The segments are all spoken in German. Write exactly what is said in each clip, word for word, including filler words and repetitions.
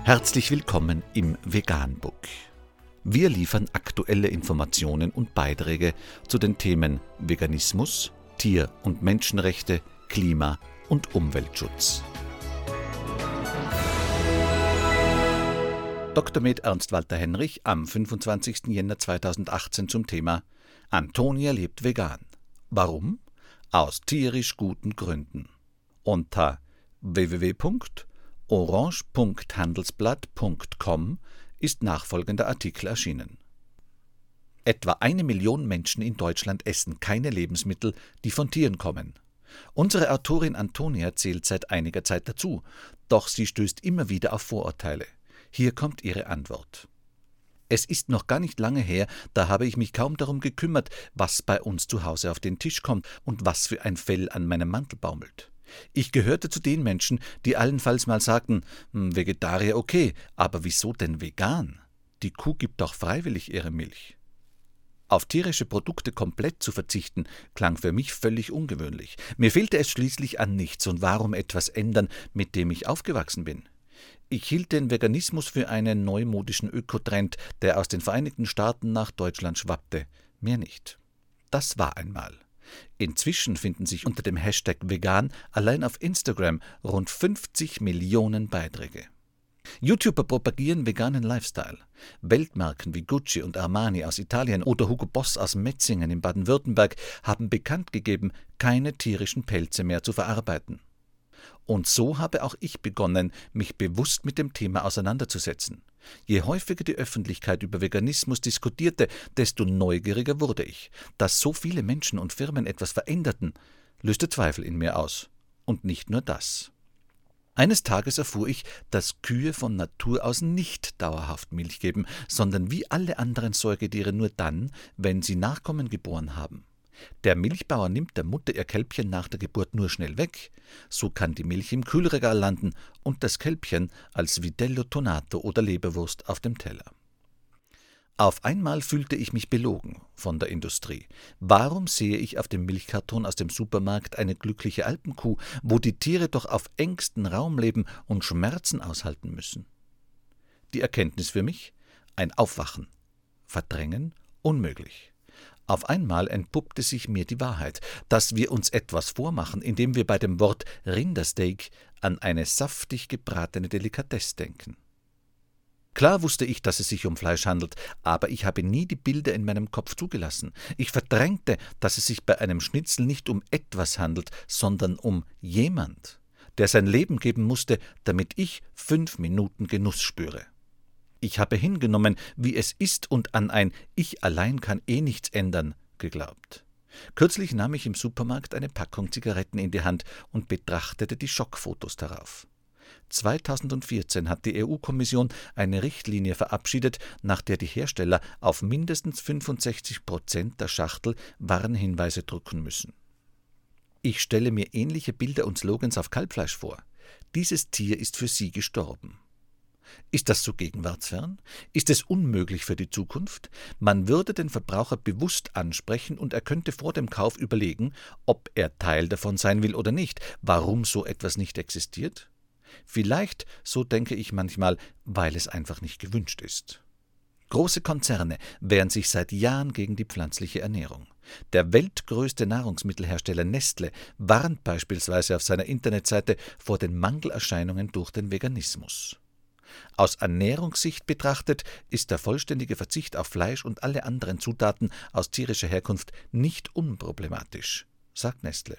Herzlich willkommen im Veganbook. Wir liefern aktuelle Informationen und Beiträge zu den Themen Veganismus, Tier- und Menschenrechte, Klima- und Umweltschutz. Doktor med Ernst Walter Henrich am fünfundzwanzigsten Jänner zweitausendachtzehn zum Thema Antonia lebt vegan. Warum? Aus tierisch guten Gründen. Unter w w w punkt orange punkt handelsblatt punkt com ist nachfolgender Artikel erschienen. Etwa eine Million Menschen in Deutschland essen keine Lebensmittel, die von Tieren kommen. Unsere Autorin Antonia zählt seit einiger Zeit dazu, doch sie stößt immer wieder auf Vorurteile. Hier kommt ihre Antwort. Es ist noch gar nicht lange her, da habe ich mich kaum darum gekümmert, was bei uns zu Hause auf den Tisch kommt und was für ein Fell an meinem Mantel baumelt. Ich gehörte zu den Menschen, die allenfalls mal sagten, Vegetarier okay, aber wieso denn vegan? Die Kuh gibt doch freiwillig ihre Milch. Auf tierische Produkte komplett zu verzichten, klang für mich völlig ungewöhnlich. Mir fehlte es schließlich an nichts, und warum etwas ändern, mit dem ich aufgewachsen bin? Ich hielt den Veganismus für einen neumodischen Ökotrend, der aus den Vereinigten Staaten nach Deutschland schwappte. Mehr nicht. Das war einmal. Inzwischen finden sich unter dem Hashtag vegan allein auf Instagram rund fünfzig Millionen Beiträge. YouTuber propagieren veganen Lifestyle. Weltmarken wie Gucci und Armani aus Italien oder Hugo Boss aus Metzingen in Baden-Württemberg haben bekannt gegeben, keine tierischen Pelze mehr zu verarbeiten. Und so habe auch ich begonnen, mich bewusst mit dem Thema auseinanderzusetzen. Je häufiger die Öffentlichkeit über Veganismus diskutierte, desto neugieriger wurde ich. Dass so viele Menschen und Firmen etwas veränderten, löste Zweifel in mir aus. Und nicht nur das. Eines Tages erfuhr ich, dass Kühe von Natur aus nicht dauerhaft Milch geben, sondern wie alle anderen Säugetiere nur dann, wenn sie Nachkommen geboren haben. Der Milchbauer nimmt der Mutter ihr Kälbchen nach der Geburt nur schnell weg, so kann die Milch im Kühlregal landen und das Kälbchen als Vitello Tonato oder Leberwurst auf dem Teller. Auf einmal fühlte ich mich belogen von der Industrie. Warum sehe ich auf dem Milchkarton aus dem Supermarkt eine glückliche Alpenkuh, wo die Tiere doch auf engstem Raum leben und Schmerzen aushalten müssen? Die Erkenntnis für mich? Ein Aufwachen. Verdrängen? Unmöglich. Auf einmal entpuppte sich mir die Wahrheit, dass wir uns etwas vormachen, indem wir bei dem Wort Rindersteak an eine saftig gebratene Delikatesse denken. Klar wusste ich, dass es sich um Fleisch handelt, aber ich habe nie die Bilder in meinem Kopf zugelassen. Ich verdrängte, dass es sich bei einem Schnitzel nicht um etwas handelt, sondern um jemand, der sein Leben geben musste, damit ich fünf Minuten Genuss spüre. Ich habe hingenommen, wie es ist und an ein »Ich allein kann eh nichts ändern« geglaubt. Kürzlich nahm ich im Supermarkt eine Packung Zigaretten in die Hand und betrachtete die Schockfotos darauf. zweitausendvierzehn hat die E U-Kommission eine Richtlinie verabschiedet, nach der die Hersteller auf mindestens fünfundsechzig Prozent der Schachtel Warnhinweise drucken müssen. Ich stelle mir ähnliche Bilder und Slogans auf Kalbfleisch vor. Dieses Tier ist für Sie gestorben. Ist das so gegenwartsfern? Ist es unmöglich für die Zukunft? Man würde den Verbraucher bewusst ansprechen und er könnte vor dem Kauf überlegen, ob er Teil davon sein will oder nicht, warum so etwas nicht existiert? Vielleicht, so denke ich manchmal, weil es einfach nicht gewünscht ist. Große Konzerne wehren sich seit Jahren gegen die pflanzliche Ernährung. Der weltgrößte Nahrungsmittelhersteller Nestle warnt beispielsweise auf seiner Internetseite vor den Mangelerscheinungen durch den Veganismus. Aus Ernährungssicht betrachtet ist der vollständige Verzicht auf Fleisch und alle anderen Zutaten aus tierischer Herkunft nicht unproblematisch, sagt Nestle.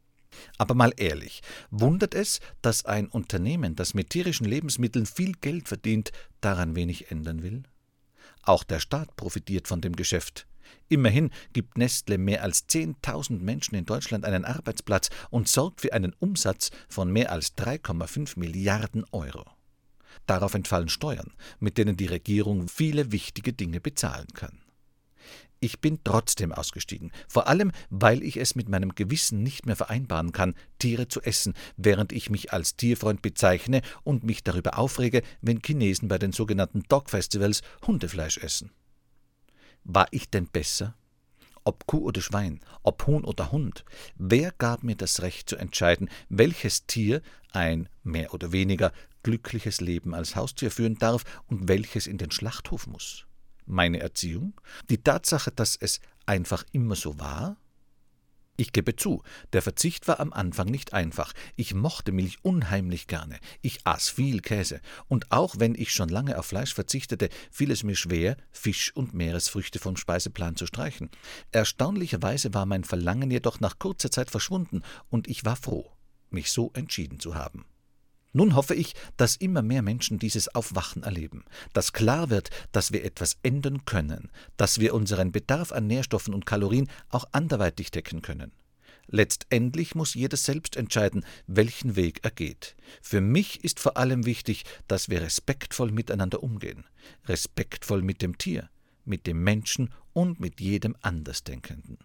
Aber mal ehrlich, wundert es, dass ein Unternehmen, das mit tierischen Lebensmitteln viel Geld verdient, daran wenig ändern will? Auch der Staat profitiert von dem Geschäft. Immerhin gibt Nestle mehr als zehntausend Menschen in Deutschland einen Arbeitsplatz und sorgt für einen Umsatz von mehr als drei Komma fünf Milliarden Euro. Darauf entfallen Steuern, mit denen die Regierung viele wichtige Dinge bezahlen kann. Ich bin trotzdem ausgestiegen, vor allem, weil ich es mit meinem Gewissen nicht mehr vereinbaren kann, Tiere zu essen, während ich mich als Tierfreund bezeichne und mich darüber aufrege, wenn Chinesen bei den sogenannten Dog-Festivals Hundefleisch essen. War ich denn besser? Ob Kuh oder Schwein, ob Huhn oder Hund, wer gab mir das Recht zu entscheiden, welches Tier ein mehr oder weniger glückliches Leben als Haustier führen darf und welches in den Schlachthof muss? Meine Erziehung? Die Tatsache, dass es einfach immer so war? Ich gebe zu, der Verzicht war am Anfang nicht einfach. Ich mochte Milch unheimlich gerne. Ich aß viel Käse. Und auch wenn ich schon lange auf Fleisch verzichtete, fiel es mir schwer, Fisch und Meeresfrüchte vom Speiseplan zu streichen. Erstaunlicherweise war mein Verlangen jedoch nach kurzer Zeit verschwunden und ich war froh, mich so entschieden zu haben. Nun hoffe ich, dass immer mehr Menschen dieses Aufwachen erleben, dass klar wird, dass wir etwas ändern können, dass wir unseren Bedarf an Nährstoffen und Kalorien auch anderweitig decken können. Letztendlich muss jeder selbst entscheiden, welchen Weg er geht. Für mich ist vor allem wichtig, dass wir respektvoll miteinander umgehen, respektvoll mit dem Tier, mit dem Menschen und mit jedem Andersdenkenden.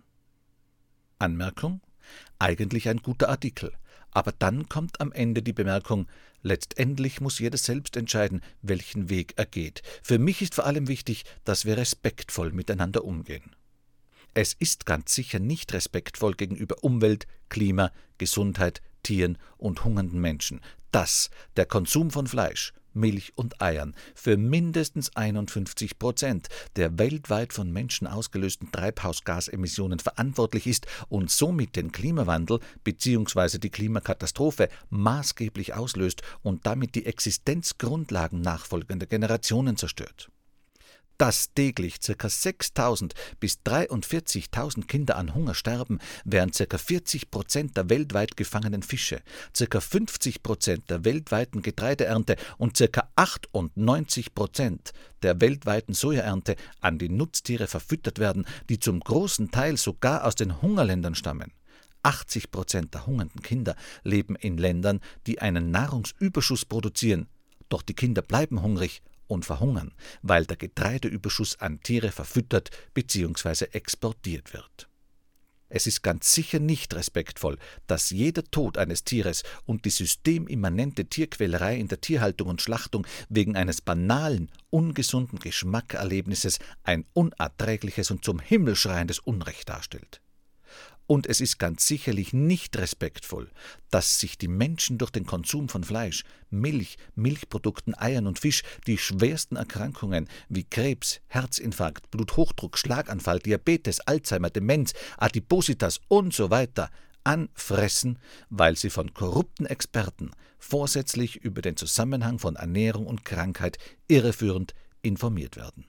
Anmerkung: Eigentlich ein guter Artikel. Aber dann kommt am Ende die Bemerkung, letztendlich muss jeder selbst entscheiden, welchen Weg er geht. Für mich ist vor allem wichtig, dass wir respektvoll miteinander umgehen. Es ist ganz sicher nicht respektvoll gegenüber Umwelt, Klima, Gesundheit, Tieren und hungernden Menschen, dass der Konsum von Fleisch, Milch und Eiern für mindestens einundfünfzig Prozent der weltweit von Menschen ausgelösten Treibhausgasemissionen verantwortlich ist und somit den Klimawandel bzw. die Klimakatastrophe maßgeblich auslöst und damit die Existenzgrundlagen nachfolgender Generationen zerstört. Dass täglich ca. sechstausend bis dreiundvierzigtausend Kinder an Hunger sterben, während ca. vierzig Prozent der weltweit gefangenen Fische, ca. fünfzig Prozent der weltweiten Getreideernte und ca. achtundneunzig Prozent der weltweiten Sojaernte an die Nutztiere verfüttert werden, die zum großen Teil sogar aus den Hungerländern stammen. achtzig Prozent der hungernden Kinder leben in Ländern, die einen Nahrungsüberschuss produzieren, doch die Kinder bleiben hungrig und verhungern, weil der Getreideüberschuss an Tiere verfüttert bzw. exportiert wird. Es ist ganz sicher nicht respektvoll, dass jeder Tod eines Tieres und die systemimmanente Tierquälerei in der Tierhaltung und Schlachtung wegen eines banalen, ungesunden Geschmackerlebnisses ein unerträgliches und zum Himmel schreiendes Unrecht darstellt. Und es ist ganz sicherlich nicht respektvoll, dass sich die Menschen durch den Konsum von Fleisch, Milch, Milchprodukten, Eiern und Fisch die schwersten Erkrankungen wie Krebs, Herzinfarkt, Bluthochdruck, Schlaganfall, Diabetes, Alzheimer, Demenz, Adipositas und so weiter anfressen, weil sie von korrupten Experten vorsätzlich über den Zusammenhang von Ernährung und Krankheit irreführend informiert werden.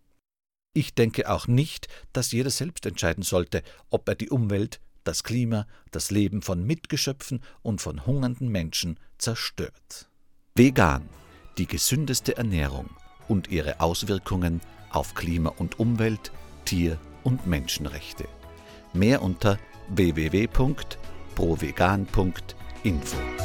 Ich denke auch nicht, dass jeder selbst entscheiden sollte, ob er die Umwelt, das Klima, das Leben von Mitgeschöpfen und von hungernden Menschen zerstört. Vegan, die gesündeste Ernährung und ihre Auswirkungen auf Klima und Umwelt, Tier- und Menschenrechte. Mehr unter w w w punkt provegan punkt info.